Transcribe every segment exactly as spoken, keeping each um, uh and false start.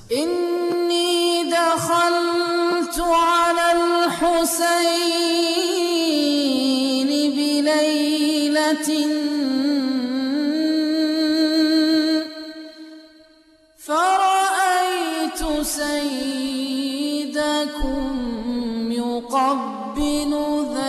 إني دخلت على الحسين بليلة فرأيت سيدكم يقبل ذا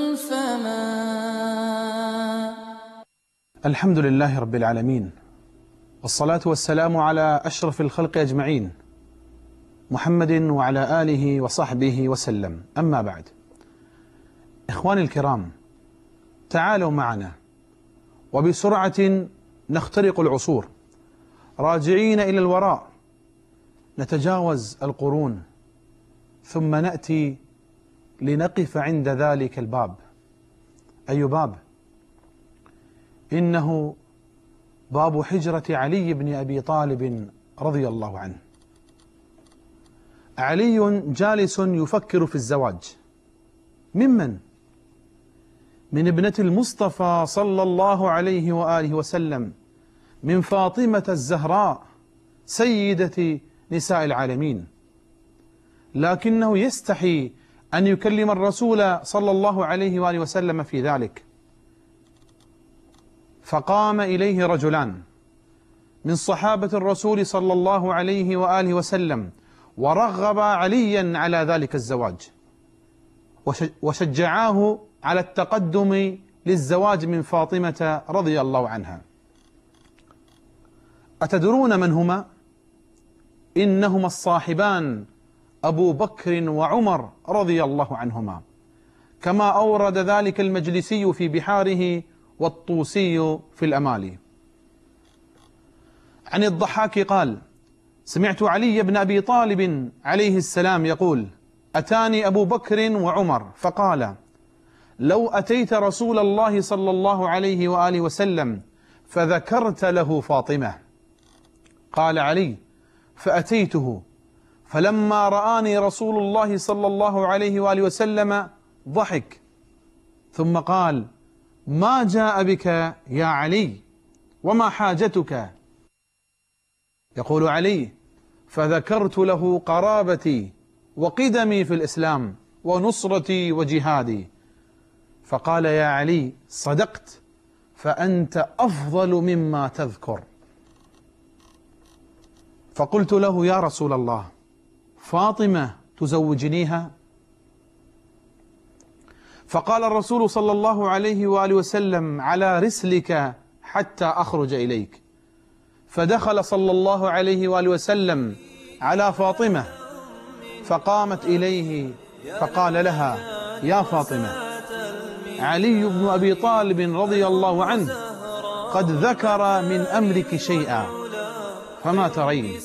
الفما. الحمد لله رب العالمين، والصلاة والسلام على أشرف الخلق أجمعين، محمد وعلى آله وصحبه وسلم. أما بعد، إخواني الكرام، تعالوا معنا وبسرعة نخترق العصور، راجعين إلى الوراء، نتجاوز القرون، ثم نأتي لنقف عند ذلك الباب. أي باب؟ إنه باب حجرة علي بن أبي طالب رضي الله عنه. علي جالس يفكر في الزواج. ممن؟ من ابنة المصطفى صلى الله عليه وآله وسلم، من فاطمة الزهراء سيدة نساء العالمين، لكنه يستحي أن يكلم الرسول صلى الله عليه وآله وسلم في ذلك، فقام إليه رجلان من صحابة الرسول صلى الله عليه وآله وسلم ورغب عليا على ذلك الزواج، وشجعاه على التقدم للزواج من فاطمة رضي الله عنها. أتدرون من هما؟ إنهما الصاحبان أبو بكر وعمر رضي الله عنهما، كما أورد ذلك المجلسي في بحاره والطوسي في الأمالي. عن الضحاك قال: سمعت علي بن أبي طالب عليه السلام يقول: أتاني أبو بكر وعمر فقال: لو أتيت رسول الله صلى الله عليه وآله وسلم فذكرت له فاطمة. قال علي: فأتيته، فلما رآني رسول الله صلى الله عليه وآله وسلم ضحك، ثم قال: ما جاء بك يا علي؟ وما حاجتك؟ يقول علي: فذكرت له قرابتي وقدمي في الإسلام ونصرتي وجهادي، فقال: يا علي صدقت، فأنت أفضل مما تذكر. فقلت له: يا رسول الله، فاطمة تزوجنيها؟ فقال الرسول صلى الله عليه وآله وسلم: على رسلك حتى أخرج إليك. فدخل صلى الله عليه وآله وسلم على فاطمة، فقامت إليه فقال لها: يا فاطمة، علي بن أبي طالب رضي الله عنه قد ذكر من أمرك شيئا، فما ترين؟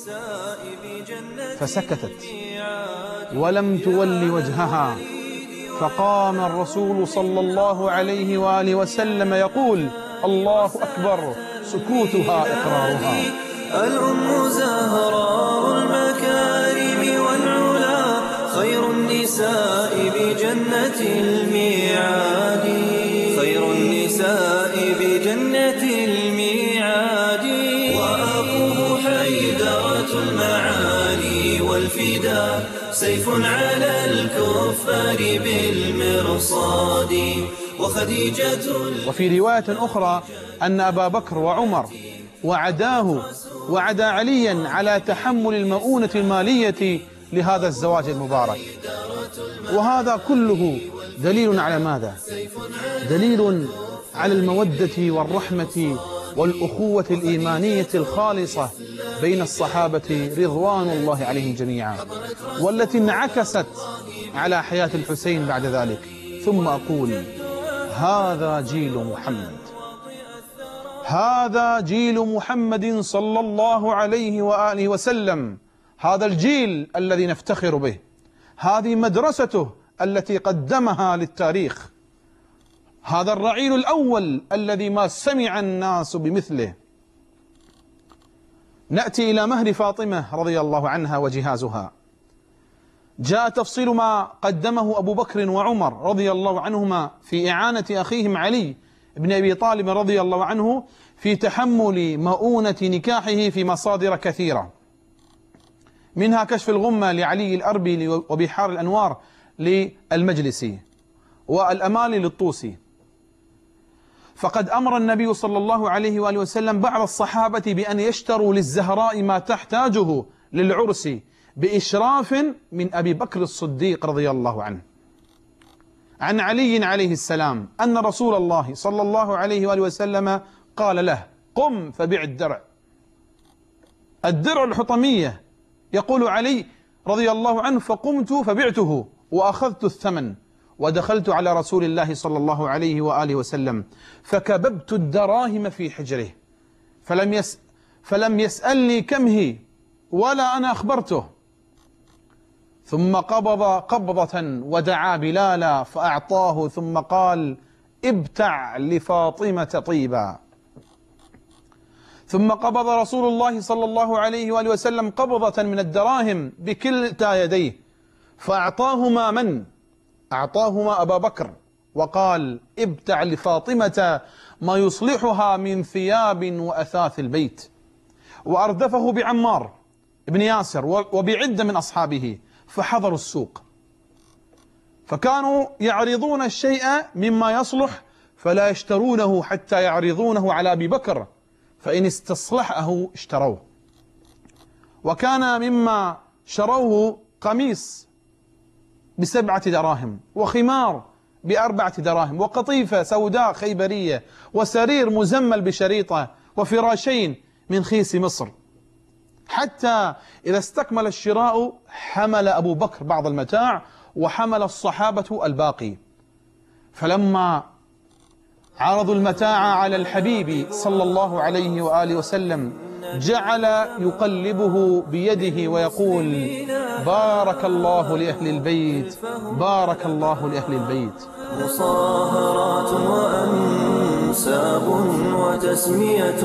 فسكتت ولم تول وجهها، فقام الرسول صلى الله عليه وآله وسلم يقول: الله أكبر، سكوتها إقرارها. الأم زهراء المكارم والعلا، خير النساء بجنة الميعاد، خير النساء بجنة الميعاد. وأبوه حيدرة المعالي والفداء، سيف على الكفار بالمرصاد، وخديجة. وفي رواية أخرى أن أبا بكر وعمر وعداه وعدا عليا على تحمل المؤونة المالية لهذا الزواج المبارك. وهذا كله دليل على ماذا؟ دليل على المودة والرحمة والأخوة الإيمانية الخالصة بين الصحابة رضوان الله عليهم جميعا، والتي انعكست على حياة الحسين بعد ذلك. ثم أقول: هذا جيل محمد، هذا جيل محمد صلى الله عليه وآله وسلم، هذا الجيل الذي نفتخر به، هذه مدرسته التي قدمها للتاريخ، هذا الرعيل الأول الذي ما سمع الناس بمثله. نأتي إلى مهر فاطمة رضي الله عنها وجهازها. جاء تفصيل ما قدمه أبو بكر وعمر رضي الله عنهما في إعانة أخيهم علي بن أبي طالب رضي الله عنه في تحمل مؤونة نكاحه في مصادر كثيرة. منها كشف الغمة لعلي الأربيلي وبحار الأنوار للمجلسي والأمالي للطوسي. فقد أمر النبي صلى الله عليه وآله وسلم بعض الصحابة بأن يشتروا للزهراء ما تحتاجه للعرس بإشراف من أبي بكر الصديق رضي الله عنه. عن علي عليه السلام أن رسول الله صلى الله عليه وآله وسلم قال له: قم فبع الدرع. الدرع الحطمية. يقول علي رضي الله عنه: فقمت فبعته وأخذت الثمن ودخلت على رسول الله صلى الله عليه وآله وسلم فكببت الدراهم في حجره فلم يس فلم يسألني كم هي ولا أنا أخبرته، ثم قبض قبضة ودعا بلالا فأعطاه ثم قال: ابتع لفاطمة طيبا. ثم قبض رسول الله صلى الله عليه وآله وسلم قبضة من الدراهم بكلتا يديه فأعطاهما من؟ أعطاهما أبا بكر وقال: ابتع لفاطمة ما يصلحها من ثياب وأثاث البيت. وأردفه بعمار بن ياسر وبعدة من أصحابه فحضروا السوق، فكانوا يعرضون الشيء مما يصلح فلا يشترونه حتى يعرضونه على أبي بكر، فإن استصلحه اشتروه. وكان مما شروه قميص بسبعة دراهم وخمار بأربعة دراهم وقطيفة سوداء خيبرية وسرير مزمل بشريطة وفراشين من خيس مصر. حتى إذا استكمل الشراء حمل أبو بكر بعض المتاع وحمل الصحابة الباقي. فلما عرضوا المتاع على الحبيب صلى الله عليه وآله وسلم جعل يقلبه بيده ويقول: بارك الله لأهل البيت، بارك الله لأهل البيت. مصاهرات وأنساب وتسمية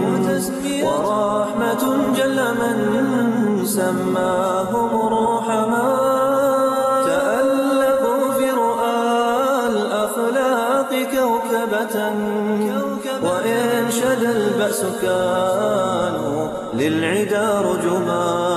ورحمة جل من سماهم رحماء، تألقوا في رؤى الأخلاق كوكبة وإن شد البأس كانوا للعدا رجما.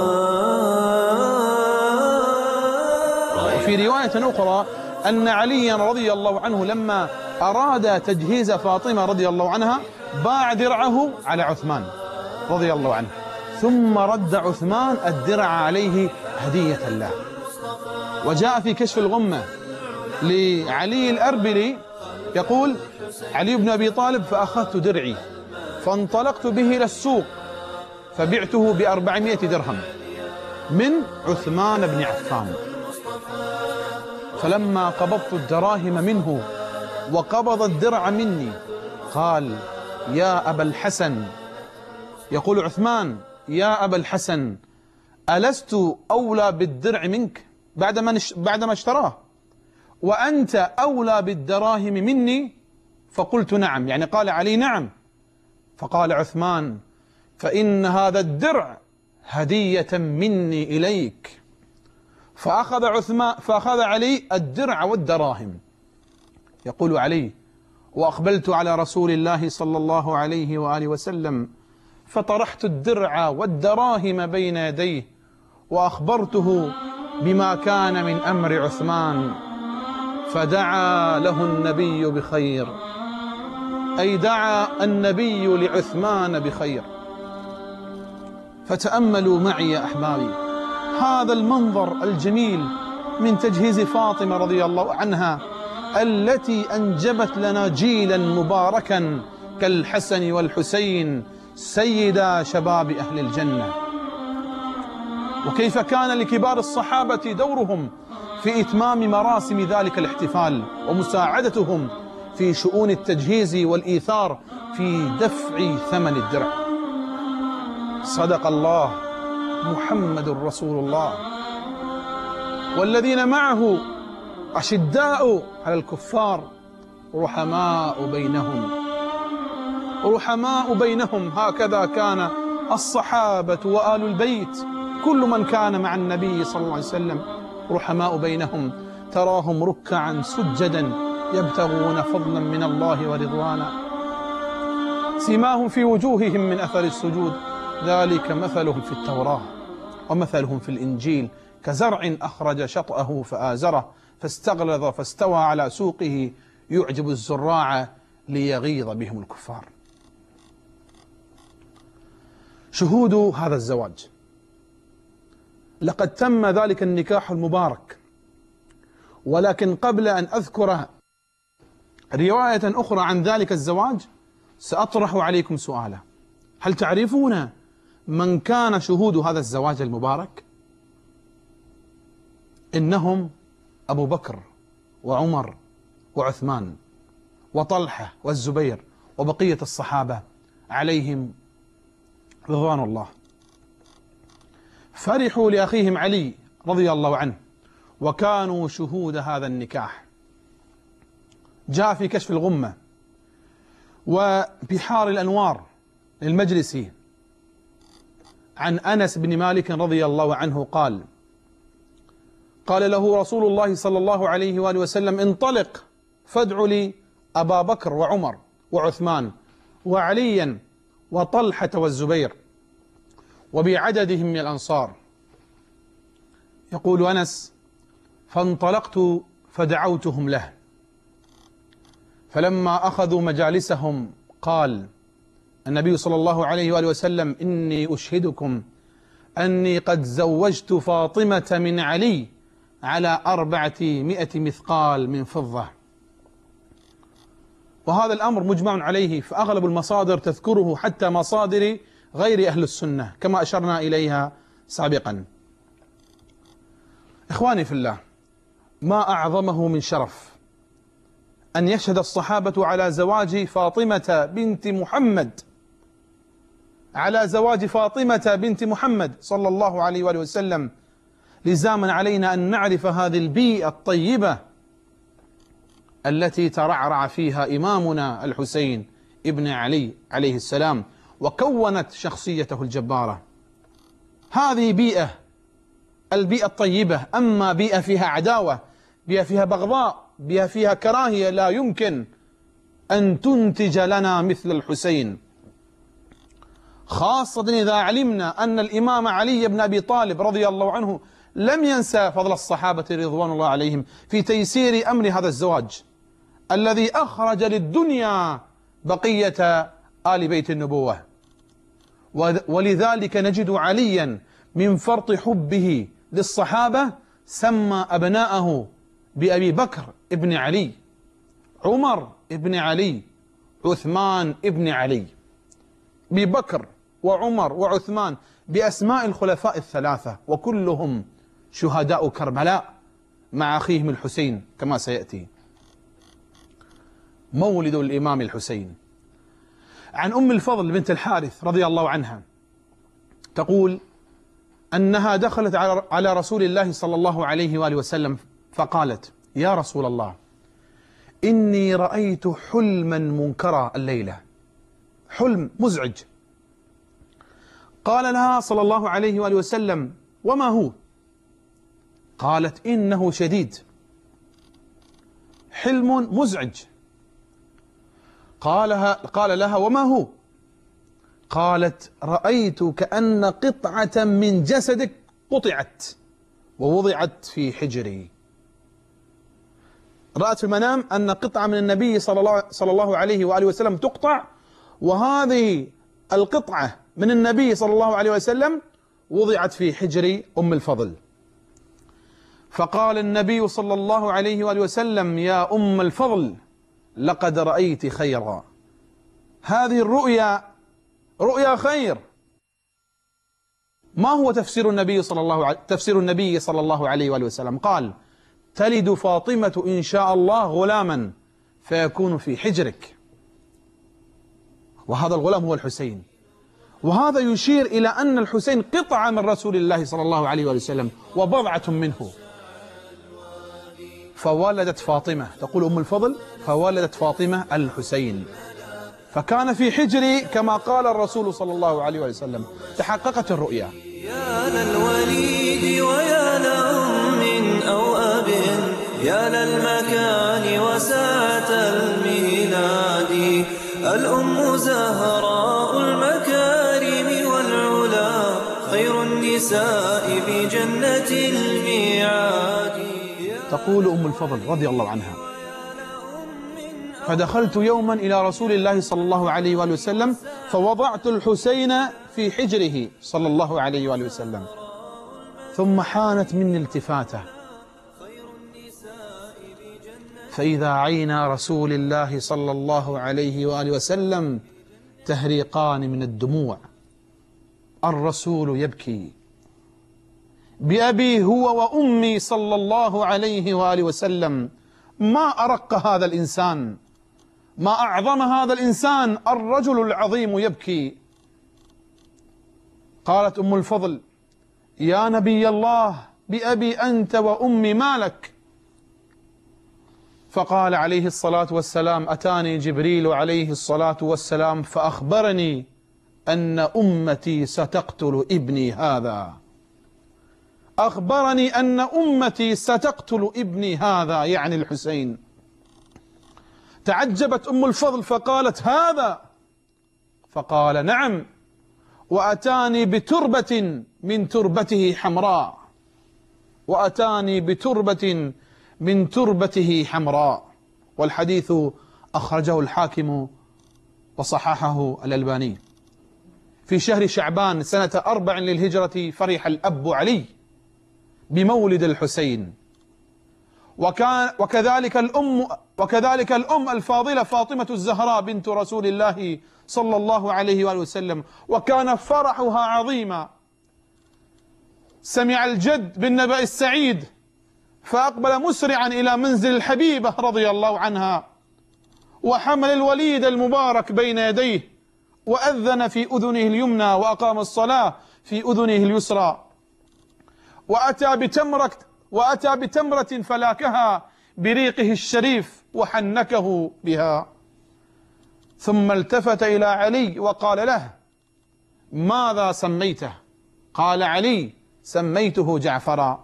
وفي رواية أخرى أن عليا رضي الله عنه لما أراد تجهيز فاطمة رضي الله عنها باع درعه على عثمان رضي الله عنه، ثم رد عثمان الدرع عليه هدية له. وجاء في كشف الغمة لعلي الأربلي يقول علي بن أبي طالب: فأخذت درعي فانطلقت به إلى السوق فبعته بأربعمائة درهم من عثمان بن عفان، فلما قبضت الدراهم منه وقبض الدرع مني قال: يا أبا الحسن، يقول عثمان: يا أبا الحسن، ألست أولى بالدرع منك بعدما بعدما اشتراه وأنت أولى بالدراهم مني؟ فقلت: نعم. يعني قال علي: نعم. فقال عثمان: فإن هذا الدرع هدية مني إليك. فأخذ عثمان فأخذ علي الدرع والدراهم. يقول علي: وأقبلت على رسول الله صلى الله عليه وآله وسلم فطرحت الدرع والدراهم بين يديه وأخبرته بما كان من أمر عثمان، فدعا له النبي بخير، أي دعا النبي لعثمان بخير. فتأملوا معي يا أحبابي هذا المنظر الجميل من تجهيز فاطمة رضي الله عنها التي أنجبت لنا جيلا مباركا كالحسن والحسين سيدا شباب أهل الجنة. وكيف كان لكبار الصحابة دورهم في إتمام مراسم ذلك الاحتفال ومساعدتهم في شؤون التجهيز والإيثار في دفع ثمن الدرع. صدق الله، محمد رسول الله. والذين معه أشداء على الكفار رحماء بينهم، رحماء بينهم. هكذا كان الصحابة وآل البيت كل من كان مع النبي صلى الله عليه وسلم رحماء بينهم، تراهم ركعا سجدا يبتغون فضلا من الله ورضوانا، سيماهم في وجوههم من أثر السجود ذلك مثلهم في التوراة. ومثلهم في الإنجيل كزرع أخرج شطأه فآزره فاستغلظ فاستوى على سوقه يعجب الزراع ليغيظ بهم الكفار. شهود هذا الزواج. لقد تم ذلك النكاح المبارك، ولكن قبل أن أذكر رواية أخرى عن ذلك الزواج سأطرح عليكم سؤالا: هل تعرفون من كان شهود هذا الزواج المبارك؟ إنهم أبو بكر وعمر وعثمان وطلحة والزبير وبقية الصحابة عليهم رضوان الله. فرحوا لأخيهم علي رضي الله عنه وكانوا شهود هذا النكاح. جاء في كشف الغمة وبحار الأنوار للمجلسي عن أنس بن مالك رضي الله عنه قال: قال له رسول الله صلى الله عليه وآله وسلم: انطلق فادع لي أبا بكر وعمر وعثمان وعليا وطلحة والزبير وبعددهم من الأنصار. يقول أنس: فانطلقت فدعوتهم له، فلما أخذوا مجالسهم قال النبي صلى الله عليه وآله وسلم: إني أشهدكم أني قد زوجت فاطمة من علي على أربعمائة مثقال من فضة. وهذا الأمر مجمع عليه، فأغلب المصادر تذكره حتى مصادر غير أهل السنة كما أشرنا إليها سابقا. إخواني في الله، ما أعظمه من شرف أن يشهد الصحابة على زواج فاطمة بنت محمد على زواج فاطمة بنت محمد صلى الله عليه وآله وسلم. لزاما علينا أن نعرف هذه البيئة الطيبة التي ترعرع فيها إمامنا الحسين ابن علي عليه السلام وكونت شخصيته الجبارة. هذه بيئة، البيئة الطيبة. أما بيئة فيها عداوة، بيئة فيها بغضاء، بيئة فيها كراهية، لا يمكن أن تنتج لنا مثل الحسين، خاصة إذا علمنا أن الإمام علي بن أبي طالب رضي الله عنه لم ينسى فضل الصحابة رضوان الله عليهم في تيسير أمر هذا الزواج الذي أخرج للدنيا بقية آل بيت النبوة. ولذلك نجد عليا من فرط حبه للصحابة سمى أبناءه بأبي بكر ابن علي، عمر ابن علي، عثمان ابن علي. أبي بكر وعمر وعثمان بأسماء الخلفاء الثلاثة، وكلهم شهداء كربلاء مع أخيهم الحسين كما سيأتي. مولد الإمام الحسين. عن أم الفضل بنت الحارث رضي الله عنها تقول أنها دخلت على رسول الله صلى الله عليه وآله وسلم فقالت: يا رسول الله، إني رأيت حلما منكرا الليلة، حلم مزعج. قال لها صلى الله عليه وآله وسلم: وما هو؟ قالت: إنه شديد، حلم مزعج. قالها قال لها: وما هو؟ قالت: رأيت كأن قطعة من جسدك قطعت ووضعت في حجري. رأت في المنام أن قطعة من النبي صلى الله, صلى الله عليه وآله وسلم تقطع، وهذه القطعة من النبي صلى الله عليه وسلم وضعت في حجر أم الفضل. فقال النبي صلى الله عليه وآله وسلم: يا أم الفضل، لقد رأيت خيرا. هذه الرؤيا رؤيا خير. ما هو تفسير النبي صلى الله عليه تفسير النبي صلى الله عليه وآله وسلم؟ قال: تلد فاطمة إن شاء الله غلاما فيكون في حجرك. وهذا الغلام هو الحسين. وهذا يشير إلى أن الحسين قطعة من رسول الله صلى الله عليه وآله وسلم وبضعة منه. فولدت فاطمة، تقول أم الفضل: فولدت فاطمة الحسين، فكان في حجري كما قال الرسول صلى الله عليه وسلم. تحققت الرؤيا. يا للوليد ويا لأم أو أب، يا للمكان وساعة الميلاد. الأم زهراء المكارم والعلا، خير النساء النساء بجنة الميعاد. تقول أم الفضل رضي الله عنها: فدخلت يوما إلى رسول الله صلى الله عليه وآله وسلم فوضعت الحسين في حجره صلى الله عليه وآله وسلم، ثم حانت مني التفاتة فإذا عينا رسول الله صلى الله عليه وآله وسلم تهريقان من الدموع، الرسول يبكي، بأبي هو وأمي صلى الله عليه وآله وسلم، ما أرق هذا الإنسان، ما أعظم هذا الإنسان، الرجل العظيم يبكي. قالت أم الفضل: يا نبي الله بأبي أنت وأمي ما لك؟ فقال عليه الصلاة والسلام: أتاني جبريل عليه الصلاة والسلام فأخبرني أن أمتي ستقتل ابني هذا، أخبرني أن أمتي ستقتل ابني هذا، يعني الحسين. تعجبت أم الفضل فقالت: هذا؟ فقال: نعم، وأتاني بتربة من تربته حمراء، وأتاني بتربة من تربته حمراء. والحديث أخرجه الحاكم وصححه الألباني. في شهر شعبان سنة أربع للهجرة فرح الأب علي بمولد الحسين، وكان وكذلك الأم وكذلك الأم الفاضلة فاطمة الزهراء بنت رسول الله صلى الله عليه وآله وسلم، وكان فرحها عظيما. سمع الجد بالنبأ السعيد فأقبل مسرعا إلى منزل الحبيبة رضي الله عنها، وحمل الوليد المبارك بين يديه، وأذن في أذنه اليمنى، وأقام الصلاة في أذنه اليسرى، وأتى بتمرة وأتى بتمرة فلاكها بريقه الشريف وحنكه بها، ثم التفت إلى علي وقال له: ماذا سميته؟ قال علي: سميته جعفرا.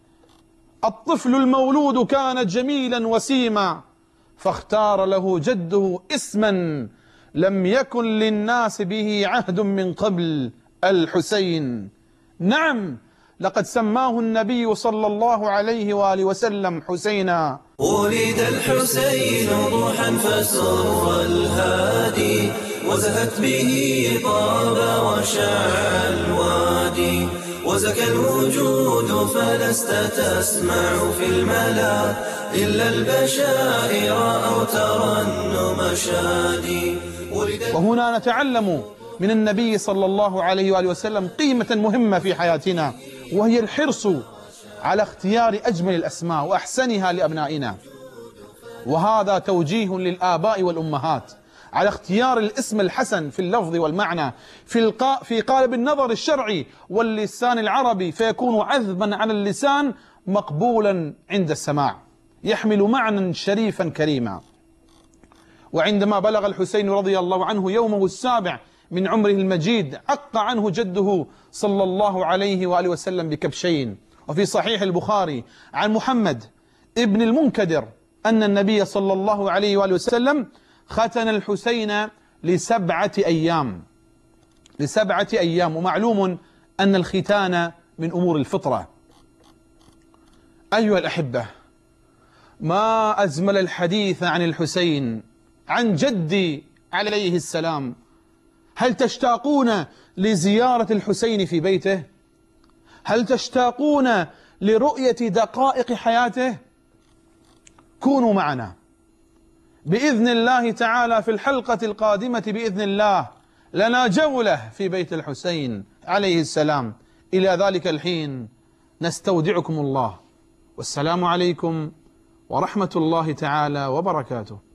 الطفل المولود كان جميلا وسيما، فاختار له جده اسما لم يكن للناس به عهد من قبل: الحسين. نعم، لقد سماه النبي صلى الله عليه وآله وسلم حسينا. ولد الحسين روحا فسر الهادي، وزهت به طاب وشاع الوادي، وزكى الوجود فلست تسمع في الملا إلا البشائر أو ترنم شادي. وهنا نتعلم من النبي صلى الله عليه وآله وسلم قيمة مهمة في حياتنا، وهي الحرص على اختيار أجمل الأسماء وأحسنها لأبنائنا. وهذا توجيه للآباء والأمهات على اختيار الاسم الحسن في اللفظ والمعنى في القا في قالب النظر الشرعي واللسان العربي، فيكون عذبا على اللسان مقبولا عند السماع، يحمل معنى شريفا كريما. وعندما بلغ الحسين رضي الله عنه يومه السابع من عمره المجيد، عق عنه جده صلى الله عليه وآله وسلم بكبشين. وفي صحيح البخاري عن محمد ابن المنكدر أن النبي صلى الله عليه وآله وسلم ختن الحسين لسبعة أيام لسبعة أيام ومعلوم أن الختان من أمور الفطرة. أيها الأحبة، ما أجمل الحديث عن الحسين، عن جدي عليه السلام. هل تشتاقون لزيارة الحسين في بيته؟ هل تشتاقون لرؤية دقائق حياته؟ كونوا معنا بإذن الله تعالى في الحلقة القادمة بإذن الله، لنا جولة في بيت الحسين عليه السلام. إلى ذلك الحين نستودعكم الله، والسلام عليكم ورحمة الله تعالى وبركاته.